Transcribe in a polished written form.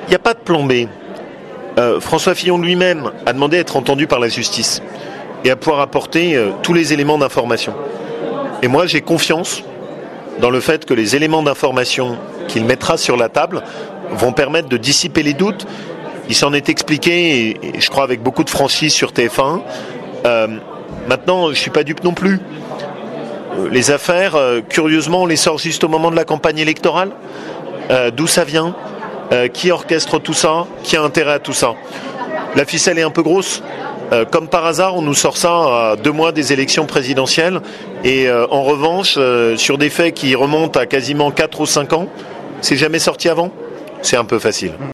n'y a pas de plan B. François Fillon lui-même a demandé à être entendu par la justice et à pouvoir apporter tous les éléments d'information. Et moi, j'ai confiance dans le fait que les éléments d'information qu'il mettra sur la table vont permettre de dissiper les doutes. Il s'en est expliqué, et je crois avec beaucoup de franchise sur TF1. Maintenant, je ne suis pas dupe non plus. Les affaires, curieusement, on les sort juste au moment de la campagne électorale. D'où ça vient ? Qui orchestre tout ça ? Qui a intérêt à tout ça ? La ficelle est un peu grosse. Comme par hasard, on nous sort ça à 2 mois des élections présidentielles. Et en revanche, sur des faits qui remontent à quasiment 4 ou 5 ans, c'est jamais sorti avant. C'est un peu facile.